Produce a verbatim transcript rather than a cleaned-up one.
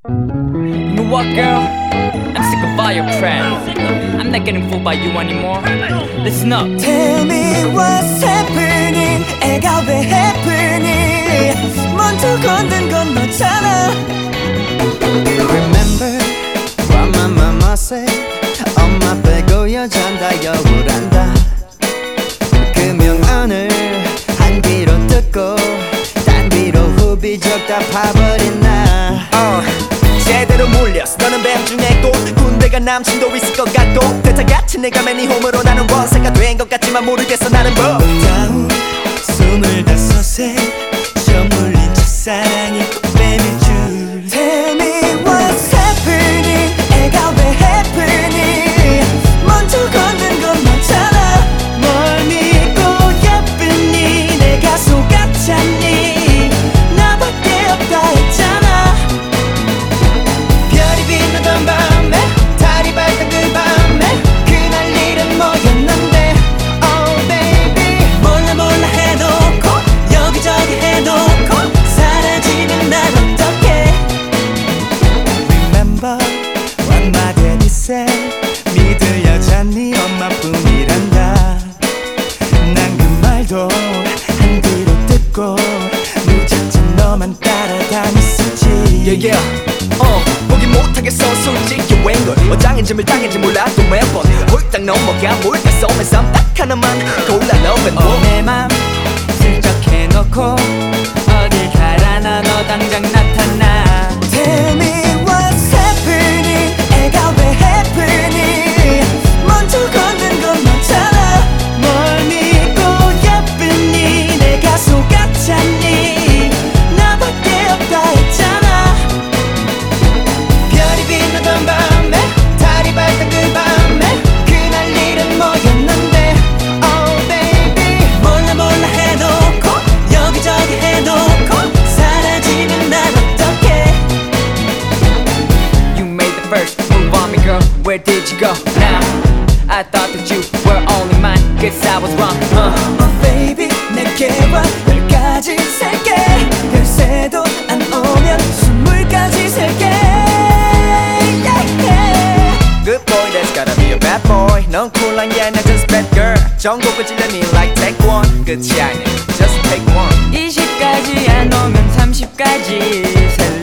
You know what, girl? I'm sick of all your crap. I'm not getting fooled by you anymore. Listen up. Tell me what's happening. 애가 왜 happening? 먼저 건든 건 너잖아. Remember what my mama said. 엄마 빼고 여잔 다 욕을 한다. 그 명언을 한 귀로 듣고 딴 귀로 후비적 다 파버린 나. uh. 제대로 물렸어. 너는 뱀중에 꽃. 군대가 남친도 있을 것 같고 대타같이 내가 맨 네 홈으로 나는 원세가 된 것 같지만 모르겠어 나는 뭐 다운 스물다섯에 저물린 첫사랑이 꽃뱀일 줄. Tell me what's happening. 애가 왜 happening? 먼저 건든 건 너잖아. 뭘 믿고 예쁘니? 내가 속았잖니? 나밖에 없다 했잖아. 빛나던 밤에 달이 밝던 그 밤에 그날 일은 뭐였는데 Oh baby 몰라 몰라 해놓고 여기저기 해놓고 사라지면 날 어떡해. Remember what my daddy said. 믿을 여잔 네 엄마뿐이란다. 난 그 말도 한 귀로 듣고 무작정 너만 따라다녔었지. Yeah yeah 어 보기 못하겠어 솔직히 웬걸 어장인지 밀당인지 몰라도 매번 홀딱 넘어가 몰카 썸에 쌈딱 하나만 골라 love and war. 내 맘 슬쩍 해놓고 어딜 가라나 너 당장 나타나. Tell me what's happening. 애가 왜 happening? 먼저 건든 건 너잖아. 뭘 믿고 예쁘니? 내가 속았잖니? 나밖에 없다 했잖아. 빛나던 밤에 달이 밝던 그 밤에 그날 일은 뭐였는데 Oh baby 몰라 몰라 해놓고 여기저기 해놓고 사라지면 날 어떡해. You made the first move on me girl. Where did you go now? I thought that you were only mine. Guess I was wrong huh? Oh baby 내게 와 열까지 셀게. 열쇠도 안 오면 스물까지 셀게. Good boy, that's gotta be a bad boy. 넌 쿨한 게 아니야, just bad girl. 전곡을 찔러니 like take one. 끝이 아니야, just take one. 이십까지 안 오면 삼십까지